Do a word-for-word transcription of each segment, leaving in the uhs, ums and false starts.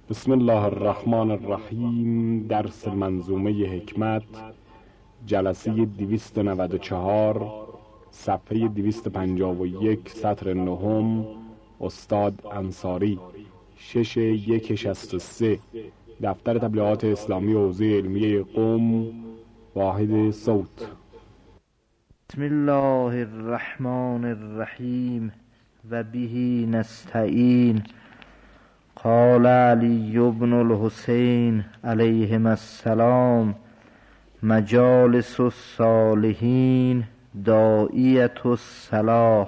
بسم الله الرحمن الرحیم. درس منظومه حکمت، جلسه دویست و نود و چهار، صفحه دویست و پنجاه و یک، سطر نهم، استاد انصاری، شش یک شصت و سه، دفتر تبلیغات اسلامی حوزه علمیه قم، واحد صوت. بسم الله الرحمن الرحیم و به نستعین. قال علی بن الحسین علیهم السلام: مجالس الصالحین داعیة الصلاح.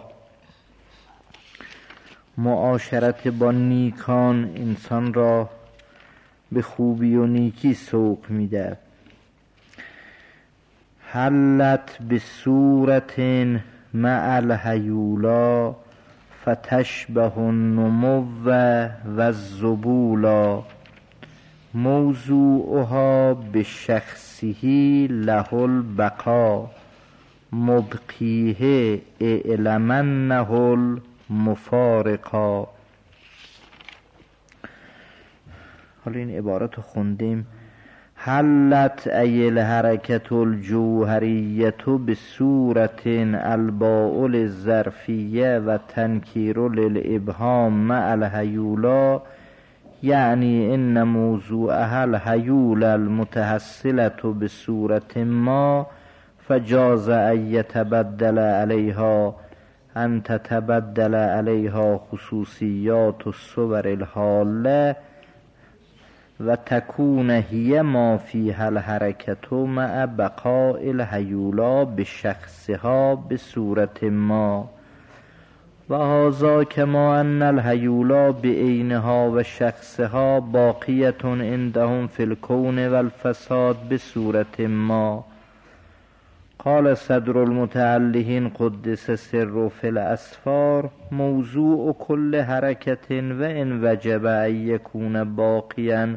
معاشرت با نیکان انسان را به خوبی و نیکی سوق می‌دهد. حلت بصورت مع الهیولا فتشبه النمو و الزبولا. موضوعها بشخصه له البقا، مبقیه اعلمنه المفارقا. حالا این عبارت رو خوندیم. حلت ای الحرکت الجوهریت بصورت الباء للظرفیه و تنکیر للابهام مع الهیولا، یعنی ان موضوعها الهیول المتحصلة بصورت ما فجاز ان یتبدل علیها ان تتبدل علیها خصوصیات الصور الحاله و تکون هی ما فیها الحرکت مع بقاء الهیولا بشخصها بصورت ما. و هذا کما ان الهیولا بعینها و شخصها باقیة عندهم فی الکون و الفساد بصورت ما. قال صدر المتعلقین قدس سره فی الاسفار: موضوع کل حرکت و ان وجب ان یکون باقیا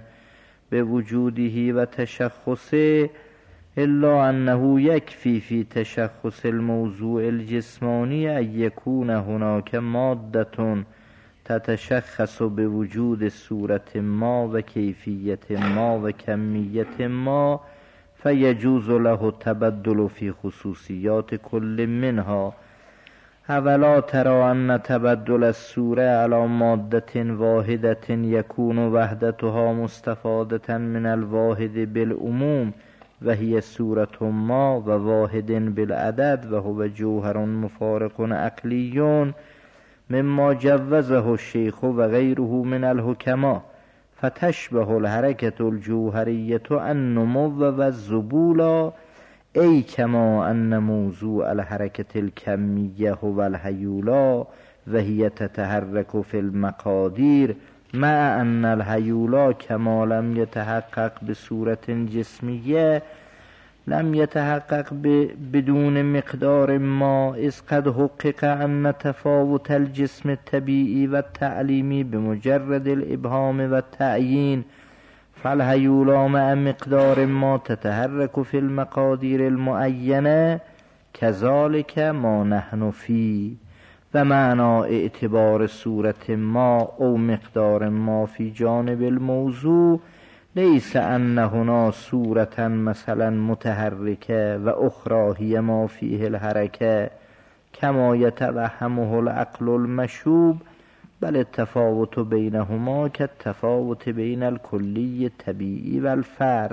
بوجوده و تشخصه، الا انه یکفی فی تشخص الموضوع الجسمانی ان یکون هناک ماده تتشخص بوجود صورت ما و کیفیت ما و کمیت ما، فیجوز له التبدل فی خصوصیات کل منها. اولا ترى ان تبدل الصوره علی ماده واحده یکون وحدتها مستفاده من الواحد بالعموم و هی صورت ما و واحد بالعدد و هو جوهر مفارق عقلی مما جوزه الشیخ و غیره من الحکما، فتشبه الحرکت الجوهریت النمو و الزبولا، ای کما ان موضوع الحرکت الکمیه هو الهیولا و هی تتحرک فی المقادیر، مع ان الهیولا کما لم یتحقق بصورت جسمیه لم یتحقق بدون مقدار ما، اذ قد حقق ان تفاوت الجسم الطبیعی و التعلیمی بمجرد الابهام و التعیین، فالهیولا مع مقدار ما تتحرک فی المقادیر المعینه کذالک ما نحن فی. و معنی اعتبار صورت ما او مقدار ما فی جانب الموضوع لیس ان هنا صورتا مثلا متحرکه و اخرى هی ما فیه الحرکه کما یتوهمه العقل المشوب، بل التفاوت بینهما کالتفاوت بین الکلی الطبیعی و الفرد.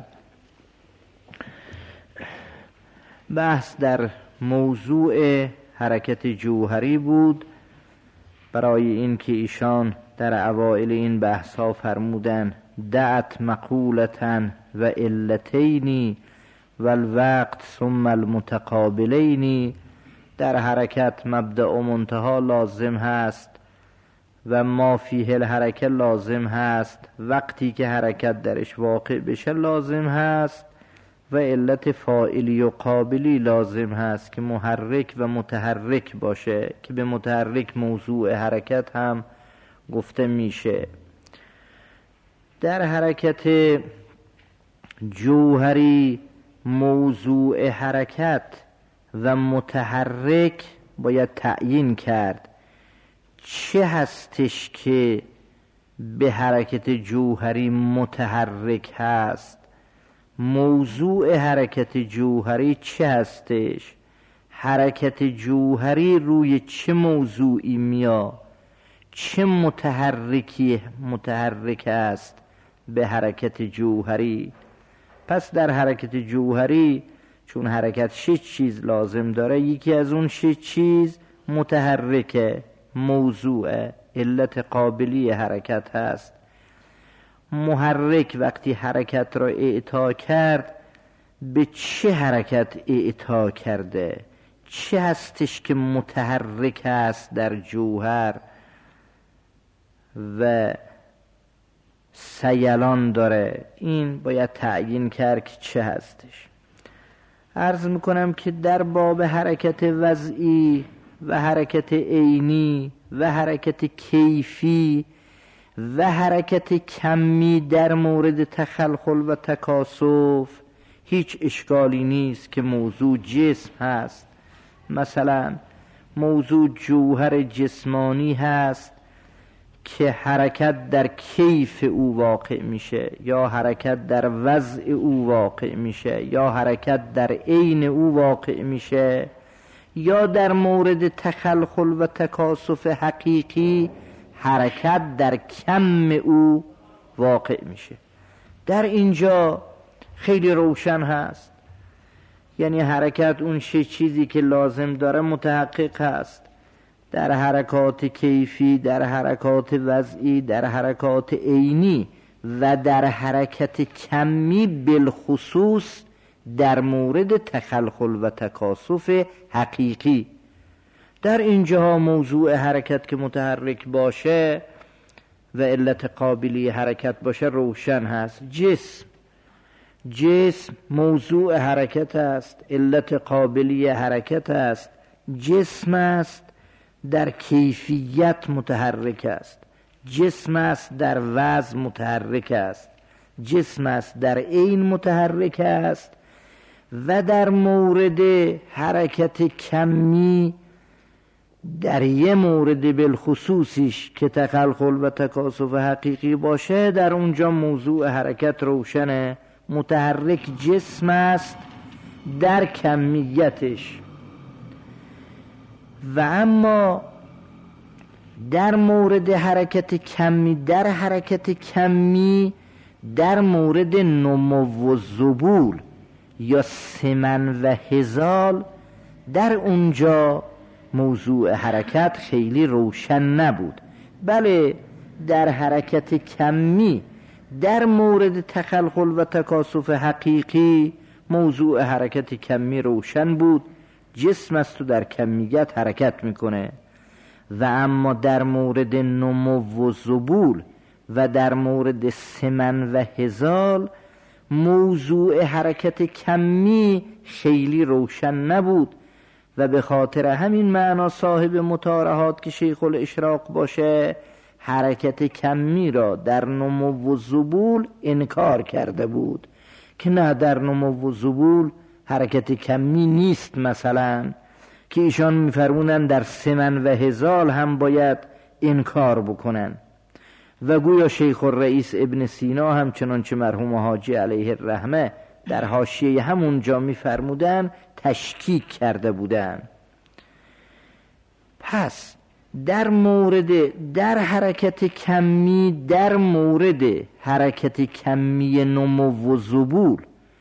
بحث در موضوع حرکت جوهری بود، برای این که ایشان در اوائل این بحث ها فرمودن دعت مقولتن و علتینی و الوقت ثم المتقابلینی. در حرکت مبدأ و منتها لازم هست و ما فیه الحرکت لازم هست، وقتی که حرکت درش واقع بشه لازم هست، و علت فاعلی و قابلی لازم هست که محرک و متحرک باشه، که به متحرک موضوع حرکت هم گفته میشه. در حرکت جوهری موضوع حرکت و متحرک باید تعیین کرد چه هستش که به حرکت جوهری متحرک هست، موضوع حرکت جوهری چه هستش؟ حرکت جوهری روی چه موضوعی میاد؟ چه متحرکی متحرک است به حرکت جوهری؟ پس در حرکت جوهری چون حرکت شش چیز لازم داره، یکی از اون شش چیز متحرکه، موضوع علت قابلی حرکت هست. محرک وقتی حرکت را اعطا کرد، به چه حرکت اعطا کرده؟ چه هستش که متحرک است در جوهر و سیلان داره؟ این باید تعیین کرد که چه هستش. عرض میکنم که در باب حرکت وضعی و حرکت عینی و حرکت کیفی و حرکت کمی در مورد تخلخل و تکاسف هیچ اشکالی نیست که موضوع جسم هست. مثلا موضوع جوهر جسمانی هست که حرکت در کیف او واقع میشه، یا حرکت در وضع او واقع میشه، یا حرکت در عین او واقع میشه، یا در مورد تخلخل و تکاسف حقیقی حرکت در کم او واقع میشه. در اینجا خیلی روشن هست، یعنی حرکت اون شش چیزی که لازم داره متحقق هست. در حرکات کیفی، در حرکات وضعی، در حرکات عینی و در حرکت کمی، بالخصوص در مورد تخلخل و تکاسف حقیقی. در اینجا موضوع حرکت که متحرک باشه و علت قابلی حرکت باشه روشن هست. جسم جسم موضوع حرکت است، علت قابلی حرکت است. جسم است در کیفیت متحرک است، جسم است در وزن متحرک است، جسم است در عین متحرک است و در مورد حرکت کمی در یه مورد بالخصوصیش که تخلخل و تکاسف حقیقی باشه، در اونجا موضوع حرکت روشنه، متحرک جسم است در کمیتش. و اما در مورد حرکت کمی، در حرکت کمی در مورد نمو و ذبول یا سمن و هزال، در اونجا موضوع حرکت خیلی روشن نبود. بله در حرکت کمی در مورد تخلخل و تکاسف حقیقی موضوع حرکت کمی روشن بود، جسم است و در کمیت حرکت میکنه. و اما در مورد نمو و ذبول و در مورد سمن و هزال موضوع حرکت کمی خیلی روشن نبود و به خاطر همین معنا صاحب مطارحات که شیخ الاشراق باشه حرکت کمی را در نمو و ذبول انکار کرده بود که نه، در نمو و ذبول حرکت کمی نیست، مثلا که ایشان میفرمونن در سمن و هزال هم باید انکار بکنن. و گویا شیخ الرئیس ابن سینا هم چنانچه مرحوم حاجی علیه الرحمه در حاشیه همونجا میفرمودن تشکیک کرده بودن. پس در مورد در حرکت کمی در مورد حرکت کمی نمو و ذبول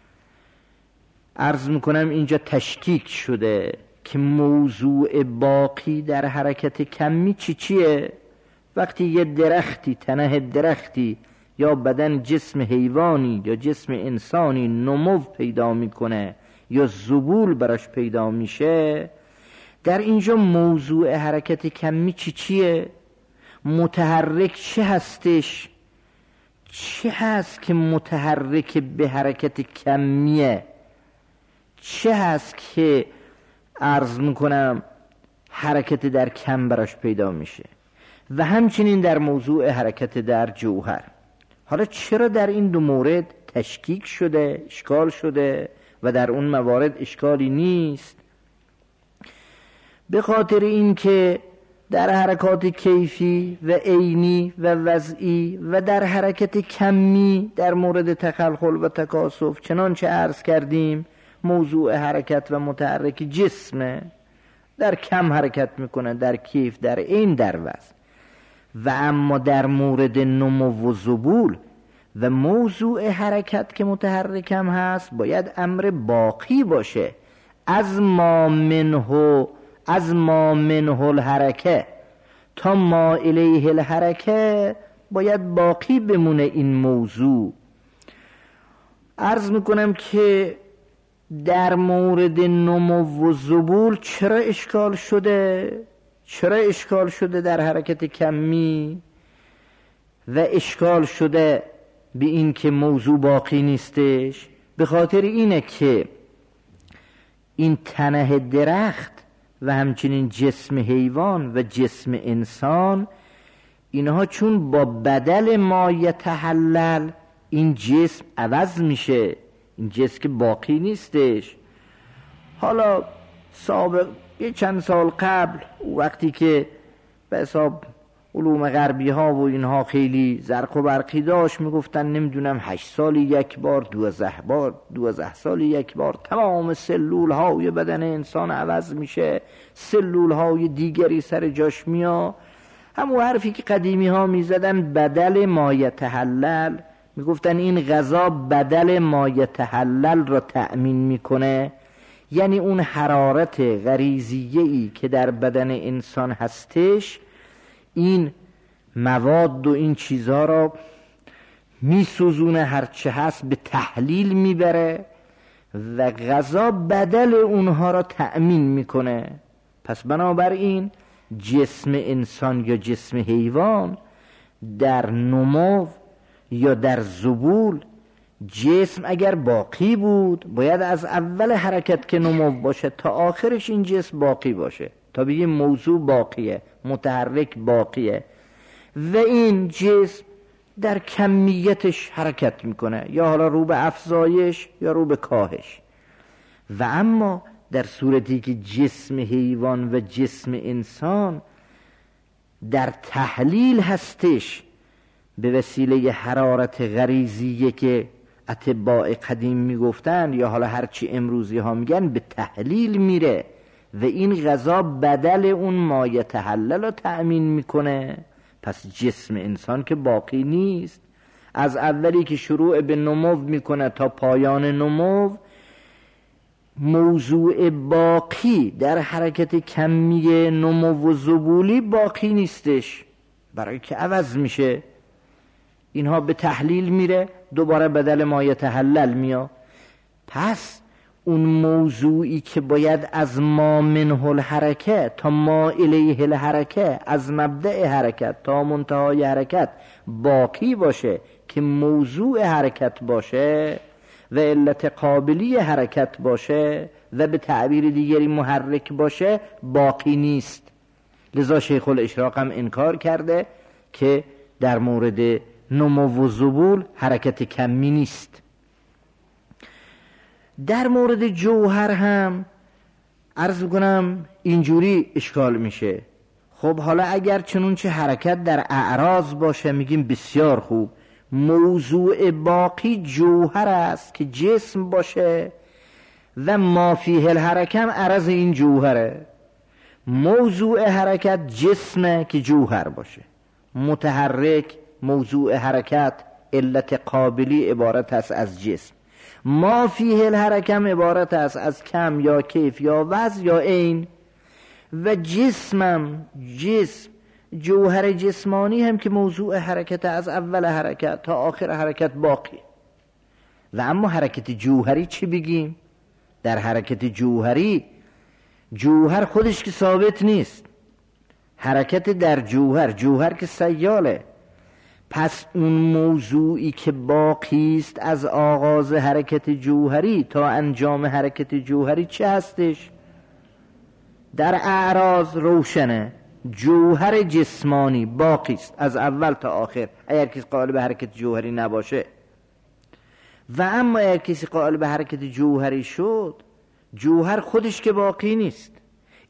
عرض میکنم اینجا تشکیک شده که موضوع باقی در حرکت کمی چی چیه؟ وقتی یه درختی، تنه درختی یا بدن جسم حیوانی یا جسم انسانی نمو پیدا میکنه یا ذبول براش پیدا میشه، در اینجا موضوع حرکت کمی چی چیه؟ متحرک چه هستش؟ چه هست که متحرک به حرکت کمیه؟ چه هست که عرض میکنم حرکت در کم براش پیدا میشه؟ و همچنین در موضوع حرکت در جوهر. حالا چرا در این دو مورد تشکیک شده، اشکال شده و در اون موارد اشکالی نیست؟ به خاطر این که در حرکات کیفی و عینی و وضعی و در حرکت کمی در مورد تخلخل و تکاسف، چنانچه عرض کردیم موضوع حرکت و متحرک جسمه، در کم حرکت میکنه، در کیف، در عین، در وزن. و اما در مورد نمو و ذبول و موضوع حرکت که متحرکم هست باید امر باقی باشه، از ما منه از ما منه الحرکه تا ما الیه الحرکه باید باقی بمونه این موضوع. عرض میکنم که در مورد نمو و ذبول چرا اشکال شده؟ چرا اشکال شده در حرکت کمی و اشکال شده به این که موضوع باقی نیستش؟ به خاطر اینه که این تنه درخت و همچنین جسم حیوان و جسم انسان، اینها چون با بدل ما یتحلل این جسم عوض میشه، این جسم که باقی نیستش. حالا سابق یه چند سال قبل وقتی که به حساب علوم غربی ها و اینها خیلی زرق و برقی داشت، میگفتن نمیدونم هشت سال یک بار، دوازده بار، دوازده سال یک بار تمام سلول های بدن انسان عوض میشه، سلول های دیگری سر جاش میاد. همون حرفی که قدیمی ها میزدن بدل ما یتحلل، میگفتن این غذا بدل ما یتحلل را تأمین میکنه، یعنی اون حرارت غریزیه‌ای که در بدن انسان هستش این مواد و این چیزها را میسوزونه، هرچه هست به تحلیل میبره و غذا بدل اونها را تأمین میکنه. پس بنابراین جسم انسان یا جسم حیوان در نمو یا در ذبول، جسم اگر باقی بود باید از اول حرکت که نمو باشه تا آخرش این جسم باقی باشه، تا بگیم موضوع باقیه، متحرک باقیه و این جسم در کمیتش حرکت میکنه، یا حالا رو به افزایش یا رو به کاهش. و اما در صورتی که جسم حیوان و جسم انسان در تحلیل هستش به وسیله حرارت غریزیه که اطباء قدیم میگفتن یا حالا هرچی امروزی ها میگن به تحلیل میره و این غذا بدل اون ما یتحلل رو تأمین میکنه. پس جسم انسان که باقی نیست، از اولی که شروع به نمو میکنه تا پایان نمو موضوع باقی در حرکت کمی نمو و ذبولی باقی نیستش، برای که عوض میشه. اینها به تحلیل میره، دوباره بدل ما یتحلل میاد. پس اون موضوعی که باید از ما منه الحرکه تا ما الیه الحرکه، از مبدأ حرکت تا منتهای حرکت باقی باشه که موضوع حرکت باشه و علت قابلی حرکت باشه و به تعبیر دیگری محرک باشه، باقی نیست. لذا شیخ الاشراق هم انکار کرده که در مورد نمو و ذبول حرکت کمی نیست. در مورد جوهر هم عرض کنم اینجوری اشکال میشه. خب حالا اگر چنونچه حرکت در اعراض باشه میگیم بسیار خوب، موضوع باقی جوهر است که جسم باشه و ما فیه الحرکم عرض این جوهره. موضوع حرکت جسمه که جوهر باشه، متحرک موضوع حرکت علت قابلی عبارت است از جسم، ما فیه الحرکم عبارت است از کم یا کیف یا وزن یا عین. و جسمم جسم جوهر جسمانی هم که موضوع حرکت از اول حرکت تا آخر حرکت باقی. و اما حرکت جوهری چی بگیم؟ در حرکت جوهری جوهر خودش که ثابت نیست، حرکت در جوهر، جوهر که سیاله. پس اون موضوعی که باقی است از آغاز حرکت جوهری تا انجام حرکت جوهری چه هستش؟ در اعراض روشنه، جوهر جسمانی باقی است از اول تا آخر اگر کسی قائل به حرکت جوهری نباشه. و اما اگر کسی قائل به حرکت جوهری شد، جوهر خودش که باقی نیست،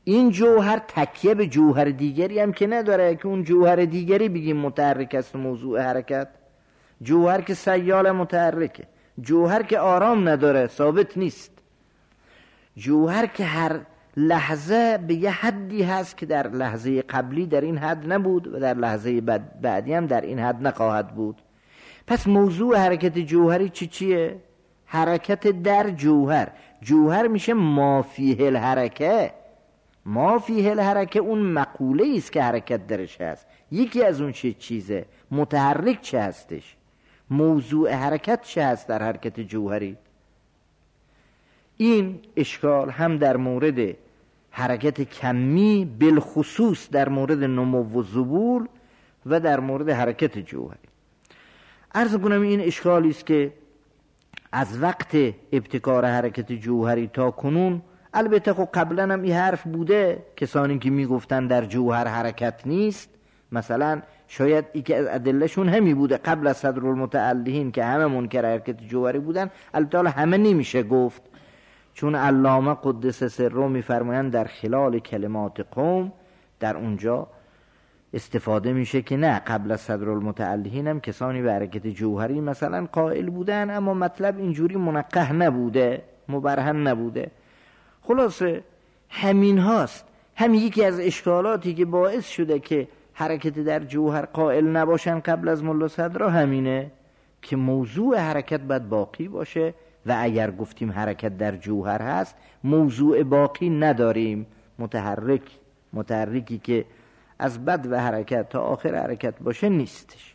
این جوهر تکیه به جوهر دیگری هم که نداره که اون جوهر دیگری بگیم متحرک است موضوع حرکت. جوهر که سیال متحرکه، جوهر که آرام نداره، ثابت نیست. جوهر که هر لحظه به یه حدی هست که در لحظه قبلی در این حد نبود و در لحظه بعد بعدی هم در این حد نخواهد بود. پس موضوع حرکت جوهری چی چیه؟ حرکت در جوهر. جوهر میشه ما فیه الحرکه. ما فیه الحرکه اون مقوله است که حرکت درش هست. یکی از اون چه چیزه؟ متحرک چه هستش؟ موضوع حرکت چه هست در حرکت جوهری؟ این اشکال هم در مورد حرکت کمی، بالخصوص در مورد نمو و ذبول و در مورد حرکت جوهری. عرض کنم این اشکالی است که از وقت ابتکار حرکت جوهری تا کنون، البته خب قبلا هم این حرف بوده، کسانی که میگفتن در جوهر حرکت نیست، مثلا شاید ای که از ادلهشون همی بوده قبل از صدرالمتعلهین که همه منکر حرکت جوهری بودن. البته همه نمیشه گفت، چون علامه قدس سره میفرمایند در خلال کلمات قوم، در اونجا استفاده میشه که نه، قبل از صدرالمتعلهین هم کسانی به حرکت جوهری مثلا قائل بودن، اما مطلب اینجوری منقح نبوده، مبرهن نبوده. خلاصه همین هاست. هم یکی از اشکالاتی که باعث شده که حرکت در جوهر قائل نباشن قبل از ملا صدرا همینه که موضوع حرکت باید باقی باشه، و اگر گفتیم حرکت در جوهر هست موضوع باقی نداریم، متحرک متحرکی که از بد و حرکت تا آخر حرکت باشه نیستش.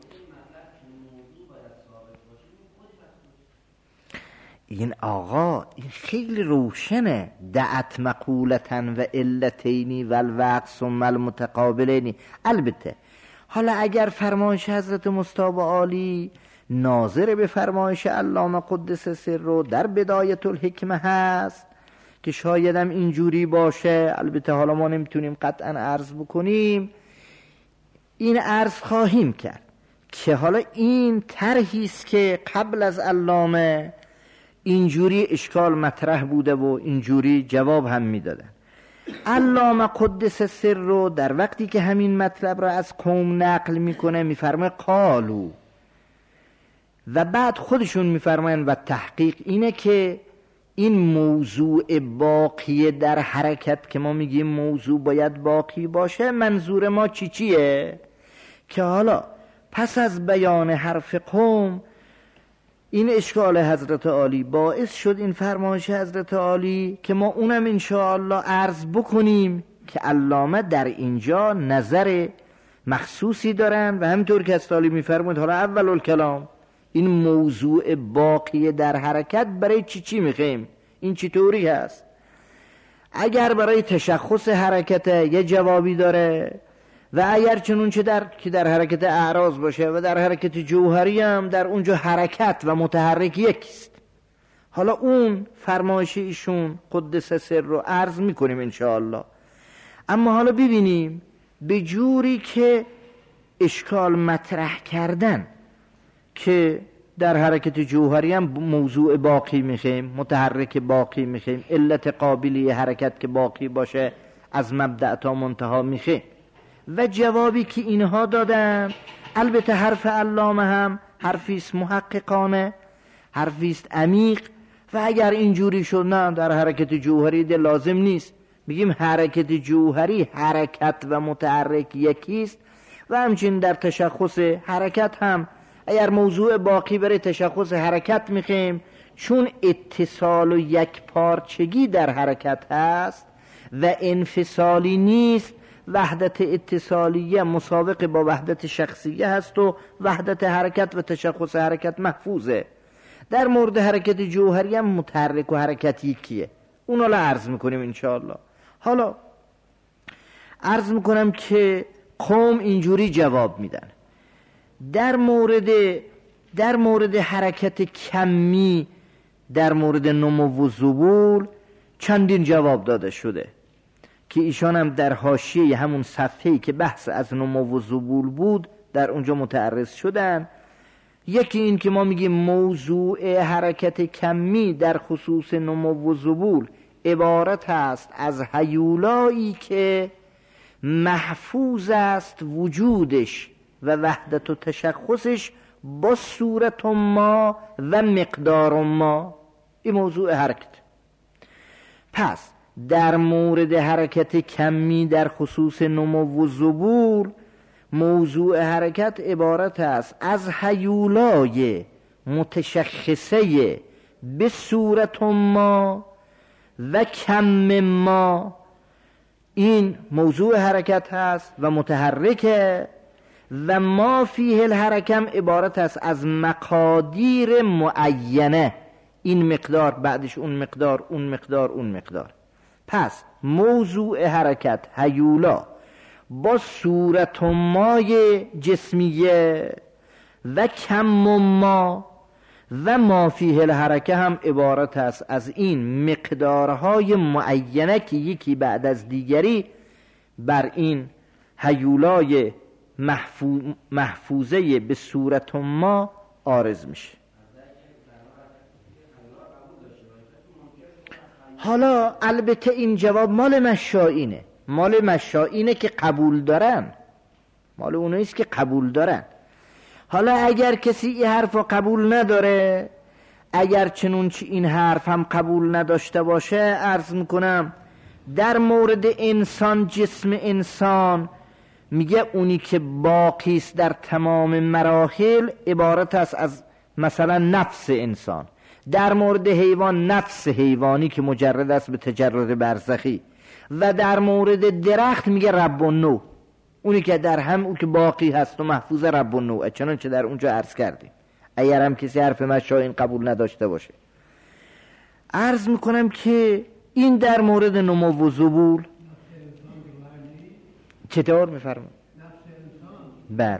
این آقا این خیلی روشنه. دعت مقولتن و علتینی و الوقت ثم المتقابلینی. البته حالا اگر فرمایش حضرت مصطفی عالی ناظر به فرمایش علامه قدس سره در بدایت الحکمه هست که شایدم اینجوری باشه، البته حالا ما نمیتونیم قطعا عرض بکنیم، این عرض خواهیم کرد که حالا این طرحی است که قبل از علامه اینجوری اشکال مطرح بوده و اینجوری جواب هم میدادن. علامه قدس سره در وقتی که همین مطلب را از قوم نقل میکنه میفرمه قالو، و بعد خودشون میفرماین و تحقیق اینه که این موضوع باقی در حرکت که ما میگیم موضوع باید باقی باشه، منظور ما چی چیه؟ که حالا پس از بیان حرف قوم این اشکال حضرت عالی باعث شد این فرمایش حضرت عالی که ما اونم انشاءالله عرض بکنیم که علامه در اینجا نظر مخصوصی دارن، و همینطور که از عالی میفرمود حالا اول الکلام این موضوع باقی در حرکت برای چی چی میخویم؟ این چطوری هست؟ اگر برای تشخص حرکت یه جوابی داره، و اگر چنون چه در که در حرکت اعراض باشه و در حرکت جوهری هم در اونجا حرکت و متحرک یکیست. حالا اون فرمایش ایشون قدس سر رو عرض میکنیم انشاءالله. اما حالا ببینیم به جوری که اشکال مطرح کردن که در حرکت جوهری هم موضوع باقی میخویم، متحرک باقی میخویم، علت قابلی حرکت که باقی باشه از مبدأ تا منتها میخویم، و جوابی که اینها دادن البته حرف علامه هم حرفیست محققانه، حرفیست عمیق، و اگر اینجوری شد نه در حرکت جوهری ده لازم نیست، میگیم حرکت جوهری حرکت و متحرک یکیست، و همچنین در تشخص حرکت هم اگر موضوع باقی برای تشخص حرکت میخویم، چون اتصال و یک پارچگی در حرکت هست و انفصالی نیست، وحدت اتصالیه مسابق با وحدت شخصیه هست و وحدت حرکت و تشخص حرکت محفوظه. در مورد حرکت جوهری هم متحرک و حرکت یکیه. اونا رو عرض میکنیم انشاءالله. حالا عرض میکنم که قوم اینجوری جواب میدن در مورد در مورد حرکت کمی، در مورد نمو و ذبول چندین جواب داده شده که ایشان هم در حاشیه همون صفحه‌ای که بحث از نمو و ذبول بود در اونجا متعرض شدن. یکی این که ما میگیم موضوع حرکت کمی در خصوص نمو و ذبول عبارت است از هیولایی که محفوظ است وجودش و وحدت و تشخصش با صورت ما و مقدار ما. این موضوع حرکت. پس در مورد حرکت کمی در خصوص نمو و ذبول، موضوع حرکت عبارت است از هیولای متشخصه به صورت ما و کم ما. این موضوع حرکت هست و متحرکه و ما فیه الحرکم عبارت است از مقادیر معینه. این مقدار بعدش اون مقدار اون مقدار اون مقدار. پس موضوع حرکت هیولا با صورت مای جسمیه و کم ما و ما فیه الحرکه هم عبارت است از این مقدارهای معینه که یکی بعد از دیگری بر این هیولای محفوظ محفوظه به صورت ما عارض میشه. حالا البته این جواب مال مشائینه، مال مشائینه که قبول دارن، مال اوناییست که قبول دارن. حالا اگر کسی این حرف رو قبول نداره، اگر چنونچه این حرف هم قبول نداشته باشه، عرض میکنم در مورد انسان، جسم انسان میگه اونی که باقی است در تمام مراحل عبارت است از مثلا نفس انسان. در مورد حیوان نفس حیوانی که مجرد است به تجرد برزخی. و در مورد درخت میگه رب النوع، اونی که در هم اون که باقی هست و محفوظ رب النوع، چنانچه در اونجا عرض کردیم. اگر هم کسی حرف مشائین قبول نداشته باشه، عرض میکنم که این در مورد نمو و ذبول. چطور میفرمایید؟ بله،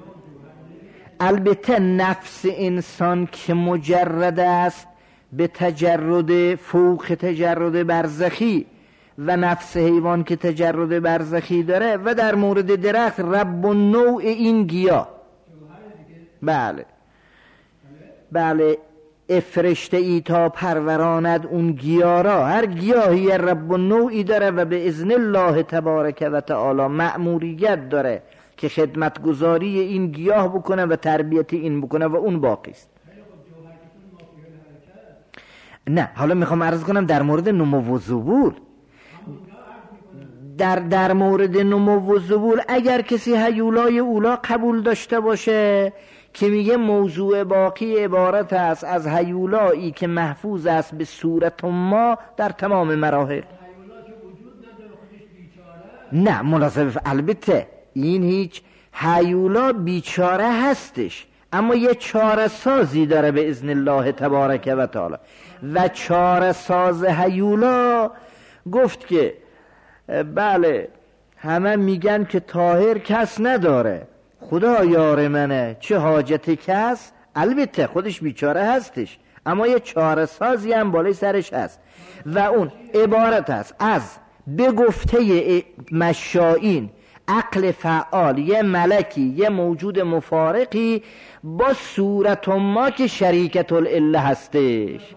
البته نفس انسان که مجرد است به تجرد فوق تجرد برزخی و نفس حیوان که تجرد برزخی داره. و در مورد درخت رب النوع این گیاه. بله بله، افرشته ای تا پروراند اون گیاه را. هر گیاهی رب النوعی داره و به اذن الله تبارک و تعالی مأموریت داره که خدمتگزاری این گیاه بکنه و تربیت این بکنه و اون باقی است. نه، حالا میخوام عرض کنم در مورد نمو و ذبول. در در مورد نمو و ذبول اگر کسی هیولای اولا قبول داشته باشه که میگه موضوع باقی عبارت است از هیولایی که محفوظ است به صورت ما در تمام مراحل. نه مناسب، البته این هیچ هیولا بیچاره هستش، اما یه چاره سازی داره به اذن الله تبارک و تعالی. و چاره ساز هیولا گفت که بله، همه میگن که طاهر کس نداره، خدا یار منه، چه حاجت کس. البته خودش بیچاره هستش، اما یه چاره سازی هم بالای سرش هست و اون عبارت است از به گفته مشائین عقل فعال، یه ملکی، یه موجود مفارقی با صورت ما که شریکت العله هستش.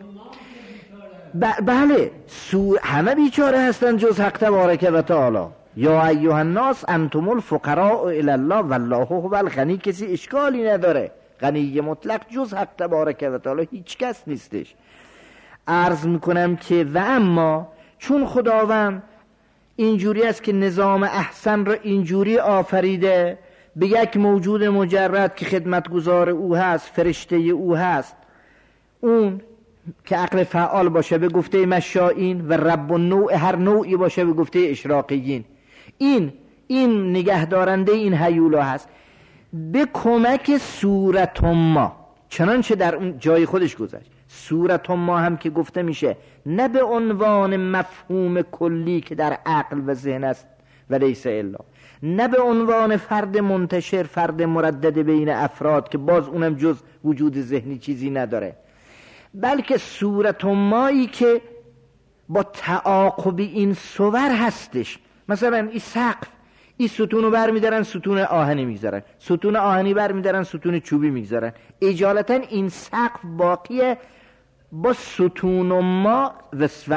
بله، همه بیچاره هستن جز حق تبارک و تعالی. یا ایها الناس انتم الفقراء الی الله والله هو الغنی. کسی اشکالی نداره، غنی مطلق جز حق تبارک و تعالی هیچ کس نیستش. عرض میکنم که و اما چون خداوند اینجوری است که نظام احسن را اینجوری آفریده، به یک موجود مجرد که خدمتگزار او هست، فرشته او هست، اون که عقل فعال باشه به گفته مشائین و رب النوع هر نوعی باشه به گفته اشراقیین، این این نگهدارنده این هیولا هست به کمک صورت ما. چنانچه در اون جای خودش گذاشت صورت ما هم که گفته میشه نه به عنوان مفهوم کلی که در عقل و ذهن است و لیس الا، نه به عنوان فرد منتشر، فرد مردد بین افراد که باز اونم جز وجود ذهنی چیزی نداره، بلکه صورت مایی که با تعاقب این صور هستش. مثلا این سقف، این ستونو بر میدارن ستون آهنی میگذارن، ستون آهنی بر میدارن ستون چوبی میگذارن. اجالتا این سقف باقیه با ستون ما و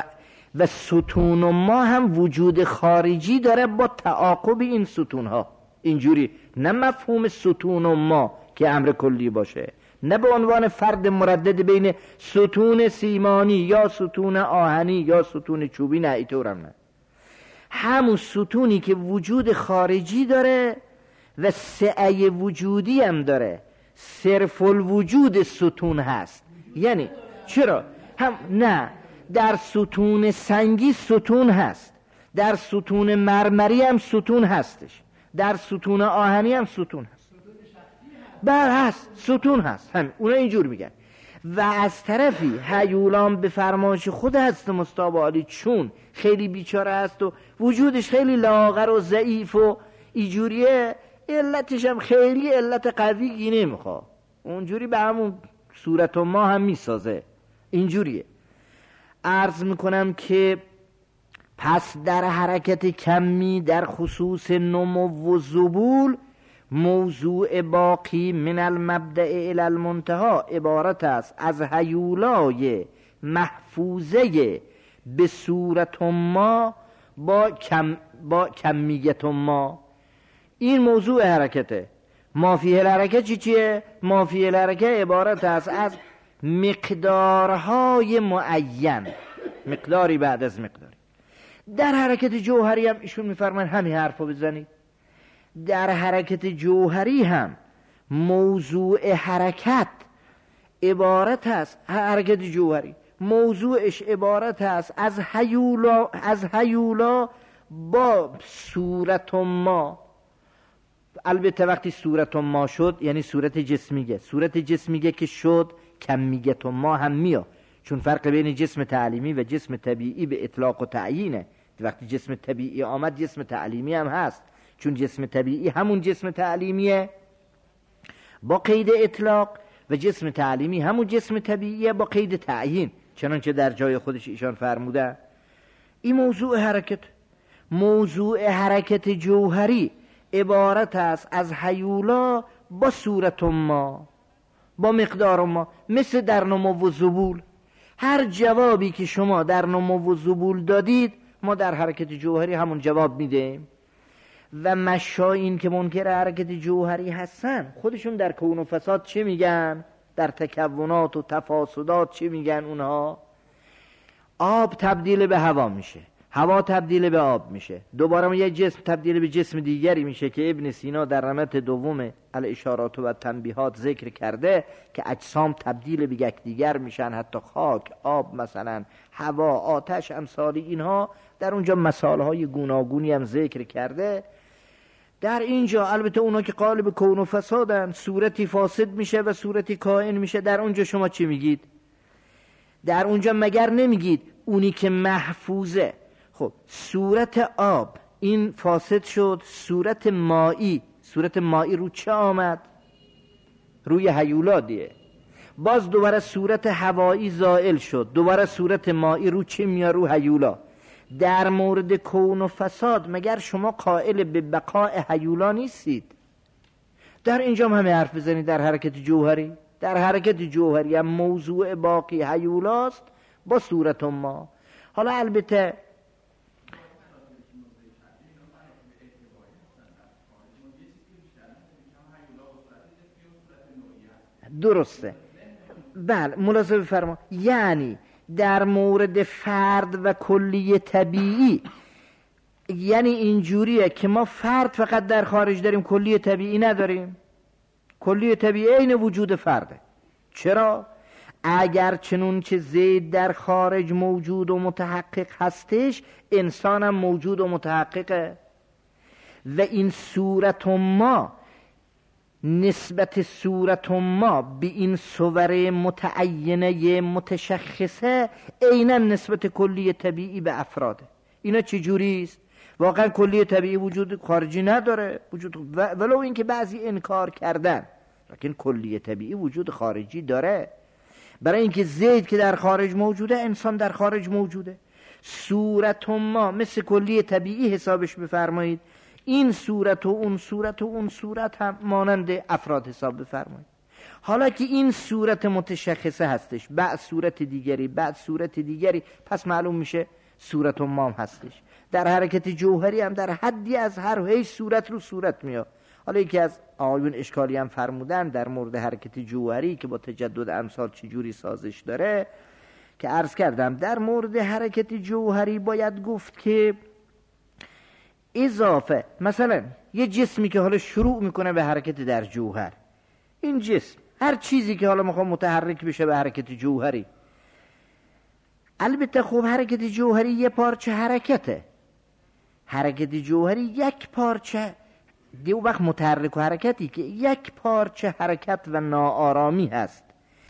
و ستون و ما هم وجود خارجی داره با تعاقب این ستون ها. اینجوری نه مفهوم ستون و ما که امر کلی باشه، نه به عنوان فرد مردد بین ستون سیمانی یا ستون آهنی یا ستون چوبی، نه اینطورم نه. همون ستونی که وجود خارجی داره و سعی وجودی هم داره، صرف الوجود ستون هست. یعنی چرا؟ هم نه، در ستون سنگی ستون هست، در ستون مرمری هم ستون هستش، در ستون آهنی هم ستون هست. بله هست، ستون هست، همین اونا اینجور میگن. و از طرفی هیولان به فرمایش خود هست مصطفی علی، چون خیلی بیچاره هست و وجودش خیلی لاغر و ضعیف و اینجوریه، علتش هم خیلی علت قوی نمیخواد، اونجوری به همون صورت ما هم میسازه، اینجوریه. عرض میکنم که پس در حرکت کمی در خصوص نمو و ذبول، موضوع باقی من المبدأ الی المنتهى عبارت است از هیولای محفوظه به صورت ما با کم با کمیت ما. این موضوع حرکته. ما فیه الحرکت چی چیه؟ ما فیه الحرکت عبارت است از مقدارهای معین، مقداری بعد از مقداری. در حرکت جوهری هم ایشون میفرمان همین حرفو بزنید. در حرکت جوهری هم موضوع حرکت عبارت است، حرکت جوهری موضوعش عبارت است از هیولا، از هیولا با صورت ما. البته وقتی صورت ما شد یعنی صورت جسمیه، صورت جسمیه که شد کمیت ما هم میاد، چون فرق بین جسم تعلیمی و جسم طبیعی به اطلاق و تعیینه. وقتی جسم طبیعی آمد جسم تعلیمی هم هست، چون جسم طبیعی همون جسم تعلیمیه با قید اطلاق و جسم تعلیمی همون جسم طبیعیه با قید تعیین، چنانچه در جای خودش ایشان فرموده. این موضوع حرکت. موضوع حرکت جوهری عبارت است از هیولا با صورت ما، با مقدار ما، مثل در نمو و ذبول. هر جوابی که شما در نمو و ذبول دادید ما در حرکت جوهری همون جواب میدیم. و مشایین که منکر حرکت جوهری هستن خودشون در کون و فساد چه میگن؟ در تکونات و تفاسدات چه میگن اونها؟ آب تبدیل به هوا میشه، هوا تبدیل به آب میشه، دوباره یه جسم تبدیل به جسم دیگری میشه که ابن سینا در رمت دوم الاشارات و تنبیهات ذکر کرده که اجسام تبدیل به یکدیگر میشن، حتی خاک، آب، مثلا هوا، آتش، امثال اینها. در اونجا مثالهای گوناگونی هم ذکر کرده. در اینجا البته اونا که قالب کون و فسادن، صورتی فاسد میشه و صورتی کائن میشه. در اونجا شما چی میگید؟ در اونجا مگر نمیگید اونی که محفوظه؟ خب صورت آب این فاسد شد، صورت مایی، صورت مایی رو چه آمد؟ روی هیولا دیه. باز دوباره صورت هوایی زائل شد، دوباره صورت مایی رو چه میاد؟ رو هیولا. در مورد کون و فساد مگر شما قائل به بقاء هیولا نیستید؟ در اینجا هم همه حرف بزنید. در حرکت جوهری، در حرکت جوهری هم موضوع باقی هیولاست با صورت ما. حالا البته درسته، بله ملاحظه بفرما. یعنی در مورد فرد و کلی طبیعی یعنی اینجوریه که ما فرد فقط در خارج داریم، کلی طبیعی نداریم. کلی طبیعی این وجود فرده. چرا؟ اگر چنون که زید در خارج موجود و متحقق هستش، انسان هم موجود و متحققه. و این صورت ما، نسبت صورت ما به این صور متعینه متشخصه عیناً نسبت کلی طبیعی به افراده. اینا چه جوری است؟ واقعا کلی طبیعی وجود خارجی نداره، وجود ولو اینکه بعضی انکار کردن، لیکن کلی طبیعی وجود خارجی داره. برای اینکه زید که در خارج موجوده، انسان در خارج موجوده. صورت ما مثل کلی طبیعی حسابش بفرمایید. این صورت و اون صورت و اون صورت هم مانند افراد حساب بفرمایید. حالا که این صورت متشخصه هستش، بعد صورت دیگری، بعد صورت دیگری، پس معلوم میشه صورت مام هستش. در حرکت جوهری هم در حدی از هر هی صورت رو صورت میاد. حالا یکی از آیون اشکالی هم فرمودن در مورد حرکت جوهری که با تجدد امثال چجوری سازش داره، که عرض کردم در مورد حرکت جوهری باید گفت که اضافه، مثلا یه جسمی که حالا شروع میکنه به حرکت در جوهر، این جسم هر چیزی که حالا میخوام متحرک بشه به حرکت جوهری، البته خب حرکت جوهری یه پارچه حرکته، حرکت جوهری یک پارچه دیو وقت متحرک و حرکتی که یک پارچه حرکت و ناآرامی هست.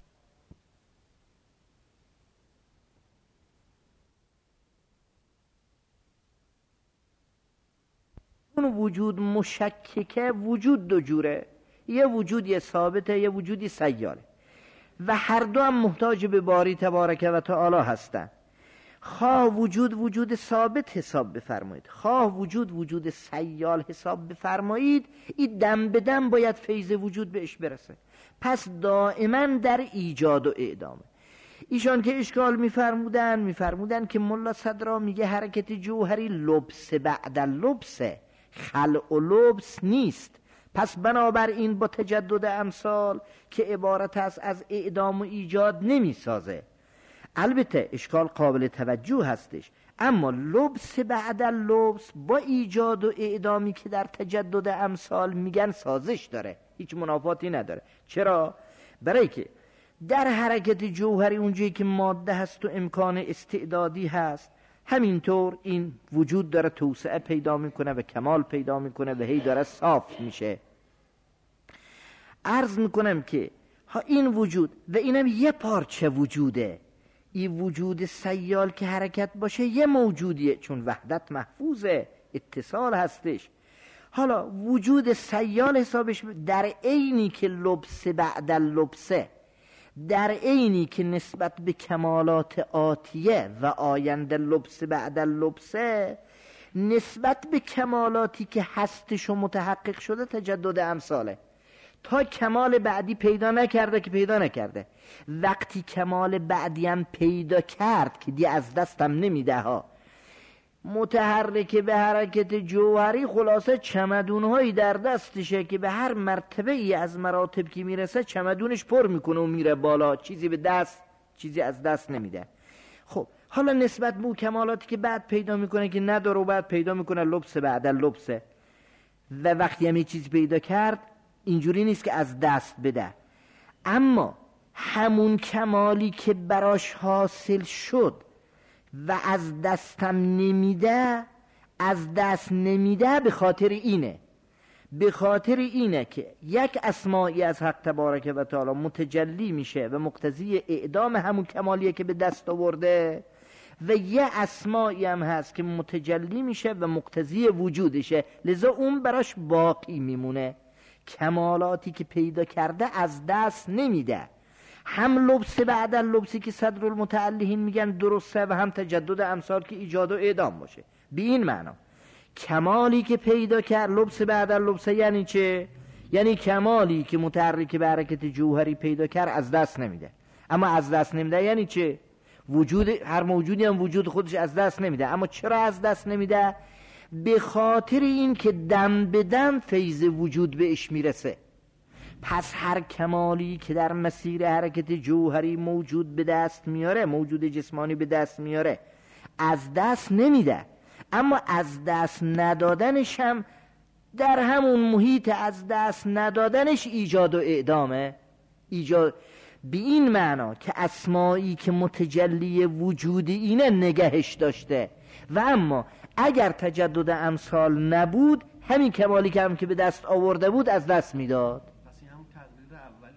اون وجود مشککه، وجود دو جوره، یه وجودی ثابته یه وجودی سیاله و هر دو هم محتاج به باری تبارک و تعالی هستن. خواه وجود وجود ثابت حساب بفرمایید، خواه وجود وجود سیال حساب بفرمایید، این دم به دم باید فیض وجود بهش برسه. پس دائما در ایجاد و اعدامه. ایشان که اشکال میفرمودن میفرمودن که ملا صدرا میگه حرکت جوهری لبس بعد لبس، خلع و لبس نیست. پس بنابراین با تجدد امثال که عبارت است از اعدام و ایجاد نمیسازه. البته اشکال قابل توجه هستش، اما لبس بعد لبس با ایجاد و اعدامی که در تجدد امثال میگن سازش داره، هیچ منافاتی نداره. چرا؟ برای که در حرکت جوهری اونجایی که ماده هست و امکان استعدادی هست، همینطور این وجود داره توسعه پیدا میکنه و کمال پیدا میکنه و هی داره صاف میشه. عرض میکنم که ها این وجود و اینم یه پارچه وجوده، این وجود سیال که حرکت باشه یه موجودیه، چون وحدت محفوظه، اتصال هستش. حالا وجود سیال حسابش در عینی که لبس بعد لبسه، در عینی که نسبت به کمالات آتیه و آینده لبس بعد لبسه، نسبت به کمالاتی که هستش و متحقق شده تجدد امثاله. تا کمال بعدی پیدا نکرده که پیدا نکرده، وقتی کمال بعدی هم پیدا کرد که دی از دستم نمیده ها، متحرک به حرکت جوهری خلاصه چمدونهایی در دستشه که به هر مرتبه ای از مراتب که میرسه چمدونش پر میکنه و میره بالا، چیزی به دست چیزی از دست نمیده. خب حالا نسبت به کمالاتی که بعد پیدا میکنه که نداره و بعد پیدا میکنه لبس بعد لبسه، و وقتی هم یه چیزی پیدا کرد اینجوری نیست که از دست بده، اما همون کمالی که براش حاصل شد و از دستم نمیده، از دست نمیده به خاطر اینه به خاطر اینه که یک اسمایی از حق تبارک و تعالی متجلی میشه و مقتضی اعدام همون کمالیه که به دست آورده، و یه اسمایی هم هست که متجلی میشه و مقتضی وجودشه، لذا اون براش باقی میمونه. کمالاتی که پیدا کرده از دست نمیده. هم لبس بعد لبسی که صدر المتعلهین میگن درسته و هم تجدد امثال که ایجاد و اعدام باشه. به این معنا کمالی که پیدا کرد لبس بعد لبسه یعنی چه؟ یعنی کمالی که متحرک به حرکت جوهری پیدا کرد از دست نمیده. اما از دست نمیده یعنی چه؟ وجود هر موجودی هم وجود خودش از دست نمیده. اما چرا از دست نمیده؟ به خاطر این که دم به دم فیض وجود بهش میرسه. پس هر کمالی که در مسیر حرکت جوهری موجود به دست میاره، موجود جسمانی به دست میاره، از دست نمیده. اما از دست ندادنش هم در همون محیط از دست ندادنش ایجاد و اعدامه. ایجاد به این معنا که اسمایی که متجلی وجود اینه نگهش داشته، و اما اگر تجدد امثال نبود همین کمالی که هم که به دست آورده بود از دست میداد. پس این هم تقریر اول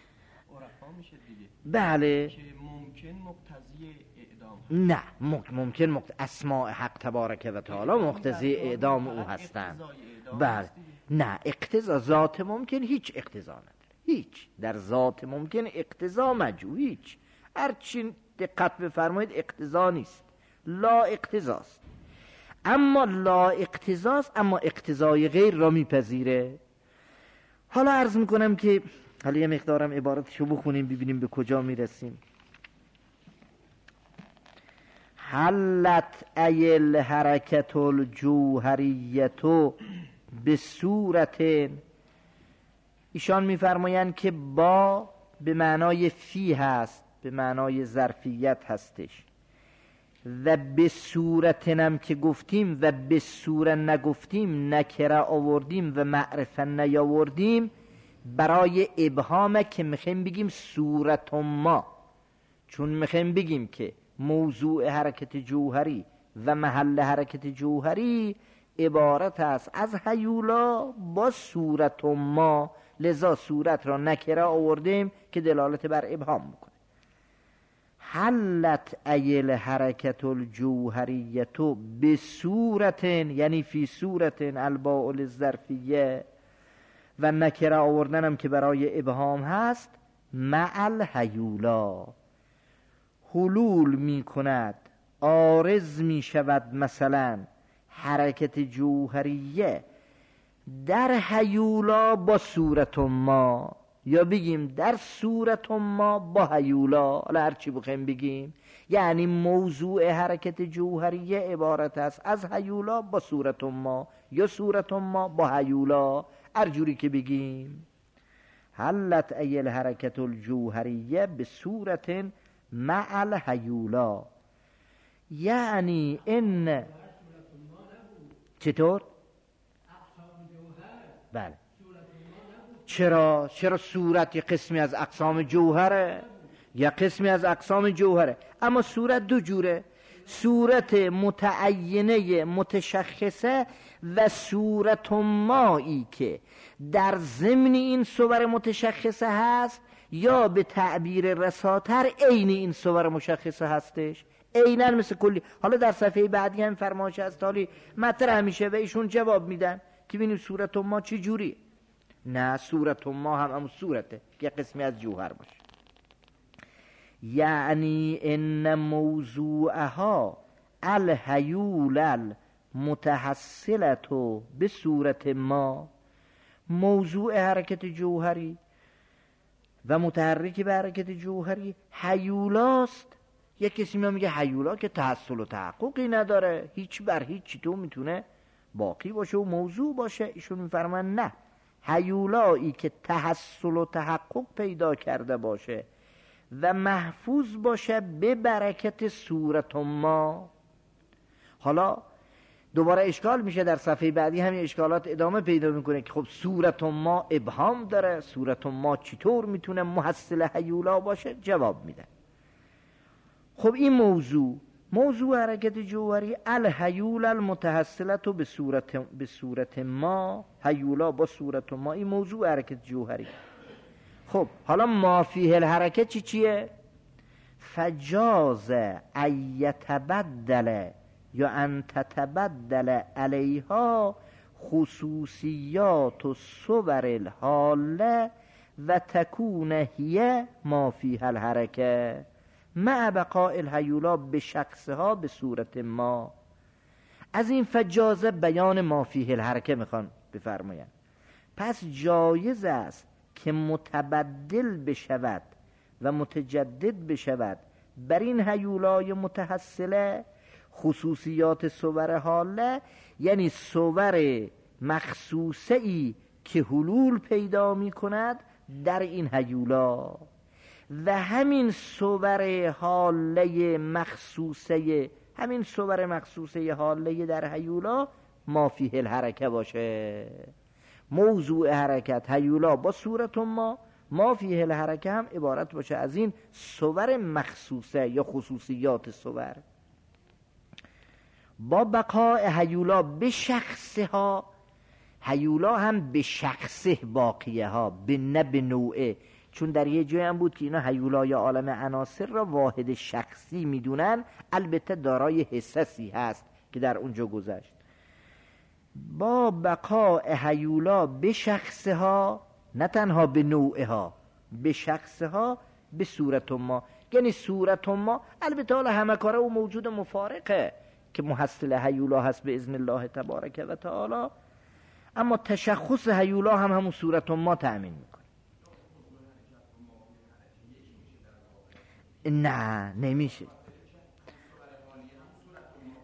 عرفا میشه دیگه. بله که ممکن مقتضی اعدام نه ممکن مقت... اسماء حق تبارک و تعالی مقتضی اعدام او هستند. بله نه اقتضا ذات ممکن هیچ اقتضا نداره، هیچ در ذات ممکن اقتضا مجو، هیچ هرچی دقت بفرمایید اقتضا نیست، لا اقتضاست. اما لا اقتضاست اما اقتضای غیر را میپذیره. حالا عرض میکنم که حالا یه مقدارم عبارتشو بخونیم ببینیم به کجا میرسیم. حلت ایل حرکت الجوهریتو به صورت، ایشان میفرمایند که با به معنای فی هست، به معنای ظرفیت هستش، و به صورتنم که گفتیم و به صورت نگفتیم، نکره آوردیم و معرفه نیاوردیم برای ابهامه که میخوایم بگیم صورت ما، چون میخوایم بگیم که موضوع حرکت جوهری و محل حرکت جوهری عبارت است از هیولا با صورت ما، لذا صورت را نکره آوردیم که دلالت بر ابهام میکنه. حلت ایل حرکت الجوهریتو به صورت، یعنی فی صورت الباء الظرفیه، و نکره آوردنم که برای ابهام هست، مع الهیولا حلول می کند، عارض می شود مثلا حرکت جوهریه در هیولا با صورت ما، یا بگیم در صورت ما با هیولا، حالا هرچی بخوایم بگیم، یعنی موضوع حرکت جوهریه عبارت است از هیولا با صورت ما، یا صورت ما با هیولا، هر جوری که بگیم. حلت ایل حرکت الجوهریه به صورت مع الهیولا، یعنی ان چطور؟ بله. چرا؟ چرا صورت یه قسمی از اقسام جوهره، یا قسمی از اقسام جوهره، اما صورت دو جوره، صورت متعینه متشخصه و صورت مایی که در ضمن این صور متشخصه هست، یا به تعبیر رساتر عین این صور مشخصه هستش، عیناً مثل کلی. حالا در صفحه بعدی هم فرمایش از تالی مطرح میشه و ایشون جواب میدن که ببینیم صورت ما چه جوری. نه، صورت ما هم همون صورته که قسمی از جوهر باشه. یعنی ان موضوعها الهیول المتحصلتو به صورت ما، موضوع حرکت جوهری و متحرکی به حرکت جوهری هیولاست. یک کسی میگه هیولا که تحصل و تحققی نداره، هیچ بر هیچ تو میتونه باقی باشه و موضوع باشه. ایشون میفرمان نه، هیولایی که تحصل و تحقق پیدا کرده باشه و محفوظ باشه به برکت صورت ما. حالا دوباره اشکال میشه، در صفحه بعدی همین اشکالات ادامه پیدا میکنه که خب صورت ما ابهام داره، صورت ما چطور میتونه محصل هیولا باشه؟ جواب میده. خب این موضوع موضوع حرکت جوهری الهیول المتحصلت به صورت به صورت ما، هیولا با صورت ما، این موضوع حرکت جوهری. خب حالا ما فیه الحرکت چی چیه؟ فجاز ایتبدل یا ان تتبدل علیها خصوصیات و صور الحاله و تکون هی ما فیه الحرکه مع بقاء الهیولا به شخصها به صورت ما. از این فجازه بیان ما فیه الحرکه میخوان بفرماین. پس جایز است که متبدل بشود و متجدد بشود بر این هیولای متحصله خصوصیات صور حاله، یعنی صور مخصوصه ای که حلول پیدا می کند در این هیولا، و همین صور حاله مخصوصه همین صور مخصوصه حاله در هیولا ما فیه الحرکه باشه. موضوع حرکت هیولا با صورت ما، ما فیه الحرکه هم عبارت باشه از این صور مخصوصه یا خصوصیات صور. با بقاء هیولا به شخصه ها، هیولا هم به شخصه باقیه ها، به نه به نوعه، چون در یه جای هم بود که اینا هیولای عالم عناصر را واحد شخصی میدونن، البته دارای حسسی هست که در اونجا گذشت. با بقاء هیولا به شخصه ها، نه تنها به نوعه ها، به شخصه ها به صورت ما، یعنی صورت ما البته حالا همه کاره و موجود مفارقه که محصل هیولا هست به اذن الله تبارک و تعالی، اما تشخص هیولا هم همون صورت ما تأمین میکنه. نه نمیشه.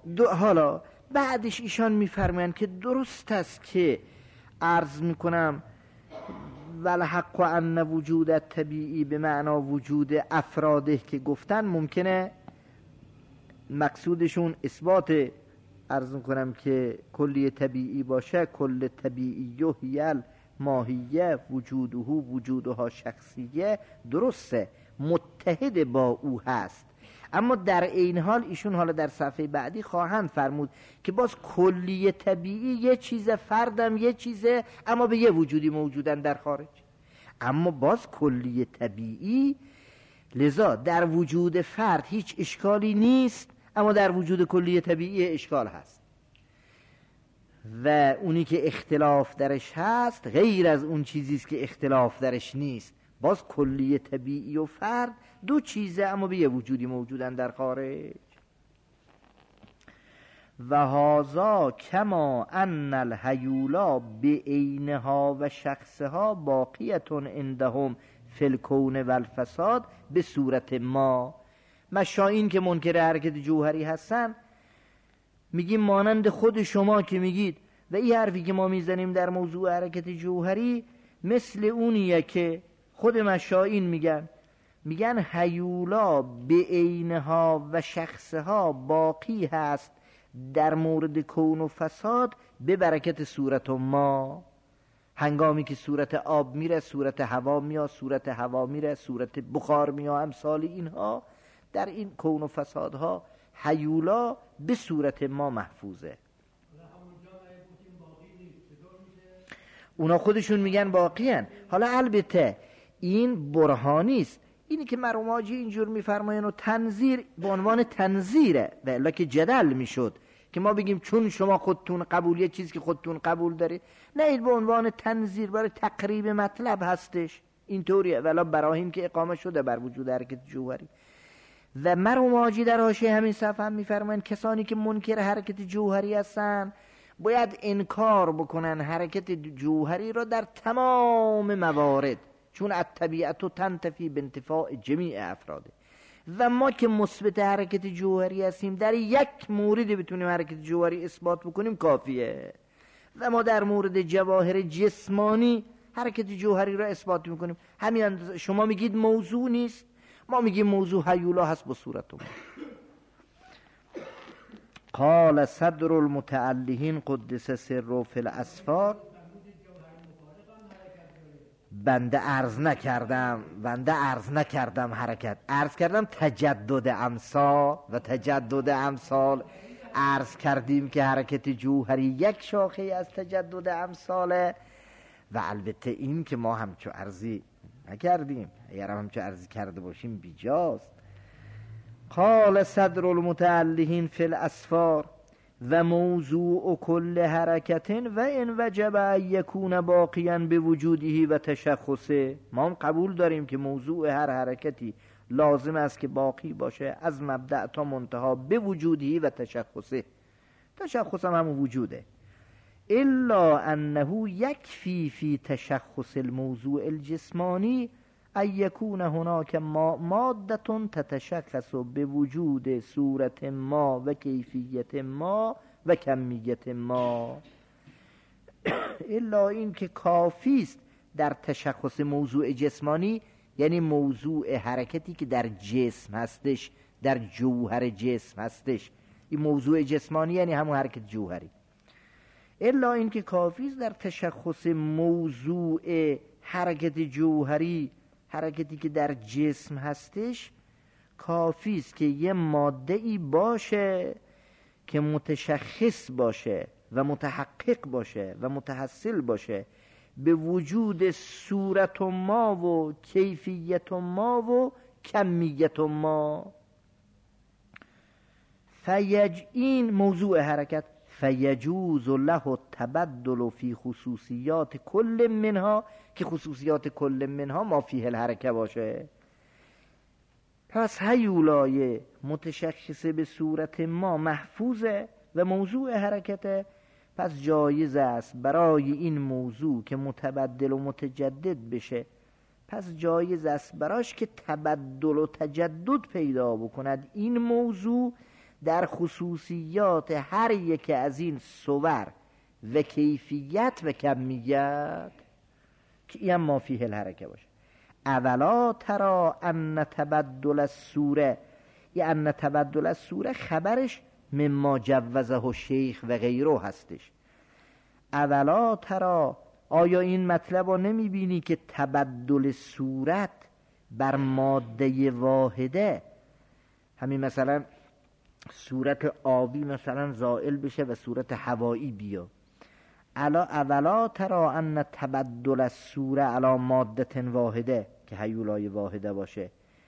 دو حالا بعدش ایشان میفرمایند که درست است که عرض میکنم والحق ان وجود طبیعی به معنا وجود افراده که گفتن ممکنه مقصودشون اثبات عرض میکنم که کلی طبیعی باشه، کل طبیعی هیل ماهیه وجوده وجودها شخصیه، درسته متحد با او هست، اما در این حال ایشون حالا در صفحه بعدی خواهند فرمود که باز کلی طبیعی یه چیز، فردم یه چیزه اما به یه وجودی موجودن در خارج، اما باز کلی طبیعی، لذا در وجود فرد هیچ اشکالی نیست اما در وجود کلی طبیعی اشکال هست و اونی که اختلاف درش هست غیر از اون چیزیست که اختلاف درش نیست. باز کلی طبیعی و فرد دو چیزه اما به یه وجودی موجودن در خارج. و هذا کما ان الهیولا به عینها و شخصها باقیتون عندهم فی الکون و الفساد به صورت ما. مشائین که منکر حرکت جوهری هستن میگیم مانند خود شما که میگید و این حرفی که ما میزنیم در موضوع حرکت جوهری مثل اونیه که خود مشائین میگن، میگن هیولا به عینها و شخصها باقی هست در مورد کون و فساد به برکت صورت ما. هنگامی که صورت آب میره صورت هوا میاد، صورت هوا میره صورت بخار میاد، امثال اینها در این کون و فسادها هیولا به صورت ما محفوظه. اونا خودشون میگن باقی هن. حالا البته این برهانی است، اینی که مرماجی اینجور میفرماین و تنظیر به عنوان تنظیره و الا که جدل میشد که ما بگیم چون شما خودتون قبول یه چیز که خودتون قبول داری، نه این به عنوان تنظیر برای تقریب مطلب هستش. اینطوریه ولی براهیم که اقامه شده بر وجود حرکت جوهری. و مرماجی در حاشیه همین صفحه هم میفرماین کسانی که منکر حرکت جوهری هستن باید انکار بکنن حرکت جوهری را در تمام موارد، چون الطبیعت تنتفی بانتفاع جمیع افراده و ما که مثبت حرکت جوهری هستیم در یک مورد بتونیم حرکت جوهری اثبات بکنیم کافیه و ما در مورد جواهر جسمانی حرکت جوهری را اثبات میکنیم. همین شما میگید موضوع نیست، ما میگیم موضوع هیولا هست با صورت ما. قال صدر المتعلهین قدس سره فی الاسفار. بنده عرض نکردم بنده عرض نکردم حرکت، عرض کردم تجدد امثال و تجدد امثال عرض کردیم که حرکت جوهری یک شاخه از تجدد امثاله و البته این که ما همچو عرضی نکردیم، اگر همچو عرضی کرده باشیم بیجاست. قال صدر المتعلهین فی الاسفار و موضوع کل حرکت و ان وجب ان یکون باقیا به وجوده و تشخصه. ما هم قبول داریم که موضوع هر حرکتی لازم است که باقی باشه از مبدأ تا منتها به وجوده و تشخصه. تشخص هم همون وجوده. الا انه یکفی فی تشخص الموضوع الجسمانی ان یکون هناک ماده تتشخص به وجود صورت ما و کیفیت ما و کمیت ما. الا این که کافی است در تشخص موضوع جسمانی، یعنی موضوع حرکتی که در جسم هستش، در جوهر جسم هستش، این موضوع جسمانی یعنی همون حرکت جوهری. الا این که کافی است در تشخص موضوع حرکت جوهری، حرکتی که در جسم هستش، کافی است که یه ماده ای باشه که متشخص باشه و متحقق باشه و متحصل باشه به وجود صورت ما و کیفیت ما و کمیت ما. فیج این موضوع حرکت فیجوز له التبدل فی خصوصیات کل منها، که خصوصیات کل منها ما فیه الحرکه باشه. پس هیولای متشخصه به صورت ما محفوظه و موضوع حرکته، پس جایز است برای این موضوع که متبدل و متجدد بشه، پس جایز است براش که تبدل و تجدد پیدا بکند این موضوع در خصوصیات هر یک از این صور و کیفیت و کمیت که این ما فیه الحرکه باشه. اولا ترا ان تبدل الصوره، یا ان تبدل الصوره خبرش مما جوزه الشیخ و غیره هستش. اولا ترا، آیا این مطلب رو نمی بینی که تبدل صورت بر ماده واحده، همین مثلا صورت آبی مثلا زائل بشه و صورت هوایی بیا. الا اولا ترا ان تبدل الصوره علی ماده واحده، که هیولای واحده باشه،